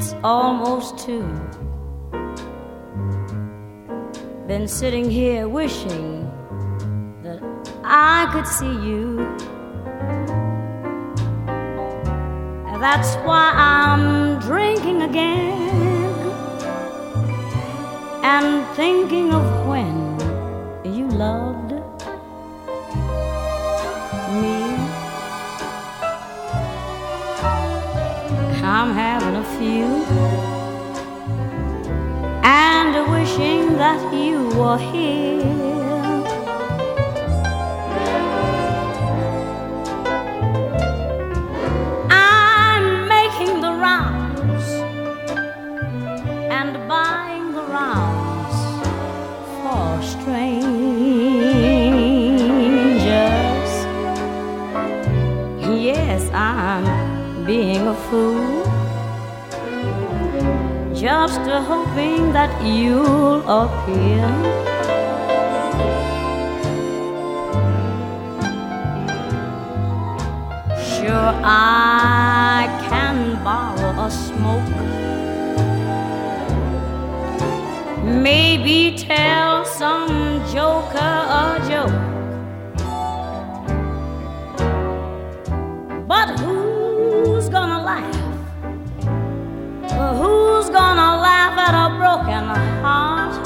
it's almost 2. Been sitting here wishing that I could see you. That's why I'm drinking again and thinking of when you loved me. I'm having a few and wishing that you were here. I'm making the rounds and buying the rounds for strangers. Yes, I'm being a fool, just hoping that you'll appear. Sure, I can borrow a smoke, maybe tell some joker a joke, but who's gonna laugh? Who's gonna laugh at a broken heart?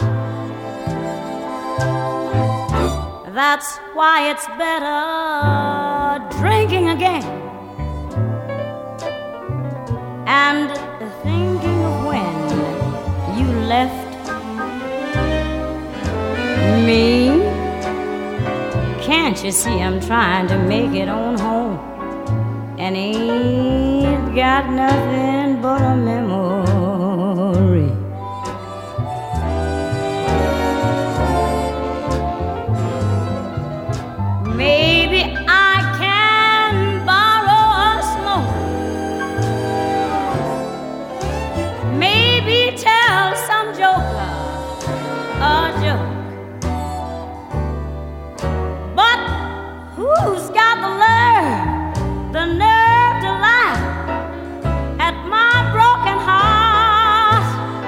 That's why it's better drinking again and thinking of when you left me. Can't you see I'm trying to make it on home and ain't got nothing but a memory? Maybe I can borrow a smoke, maybe tell some joker a joke, but who's got the nerve to laugh at my broken heart?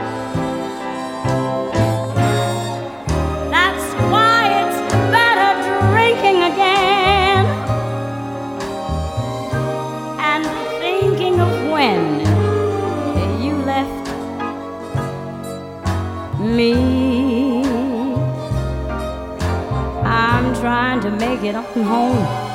That's why it's better drinking again and thinking of when you left me. I'm trying to make it on home